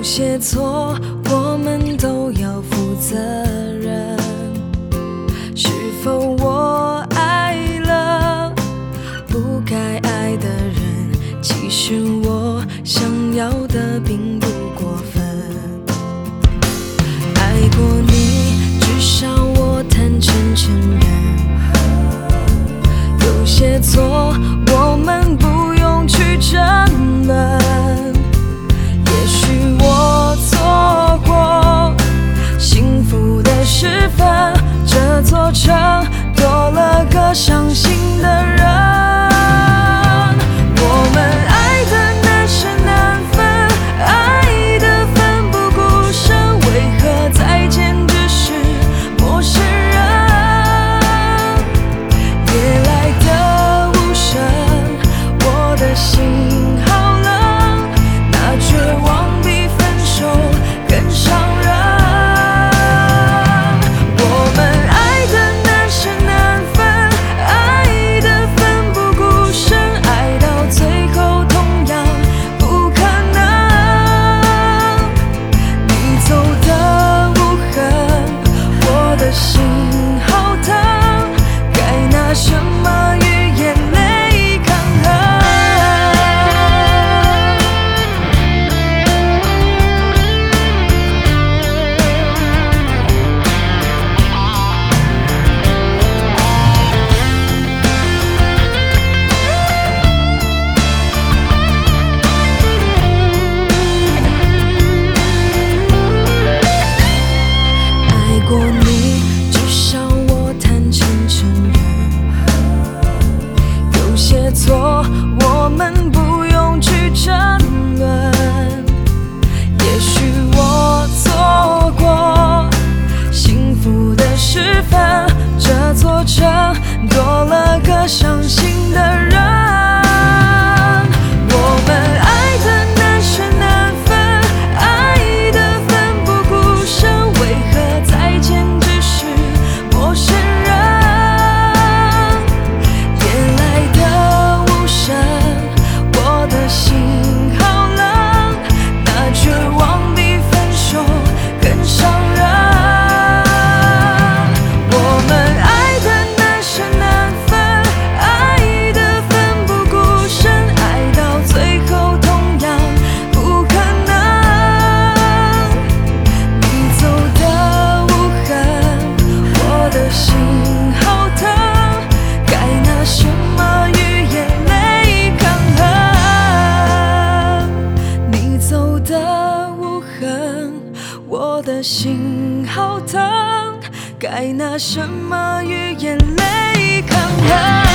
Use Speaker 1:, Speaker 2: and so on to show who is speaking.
Speaker 1: 些错我们都要负责任。是否我爱了不该爱的人？其实我想要的并不过分。爱过你，至少我坦诚承认。有些错我们不用去争论。也许我错过幸福的时分，这座城多了个伤心的人。我们爱的难舍难分，爱的奋不顾身，为何再见只是陌生人？夜来的无声，我的心好冷，那绝望比分手更伤人。我们爱的难舍难分，爱的奋不顾身，爱到最后同样不可能。你走的无痕，我的心好疼，该拿什么与眼泪抗衡？爱过你，至少我坦诚承认。有些错我们不用去争论。也许我错过幸福的时分，这座城多了个伤心的人。我们爱的难舍难分，爱的奋不顾身，为何再见只是陌生人？夜来的无声，我的心好冷，那绝望比分手更伤人。我们爱的难舍难分，爱的奋不顾身，爱到最后同样不可能。你走的无痕，我的心好疼，该拿什么与眼泪抗衡？你走的无痕，我的心好疼，该拿什么与眼泪抗衡？